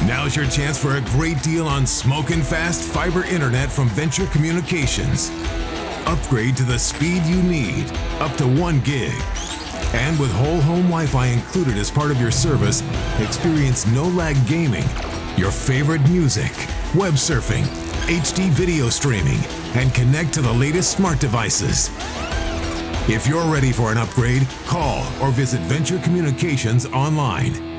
Now's your chance for a great deal on smoking fast fiber internet from Venture Communications. Upgrade to the speed you need, up to 1 gig. And with whole home Wi-Fi included as part of your service, experience no-lag gaming, your favorite music, web surfing, HD video streaming, and connect to the latest smart devices. If you're ready for an upgrade, call or visit Venture Communications online.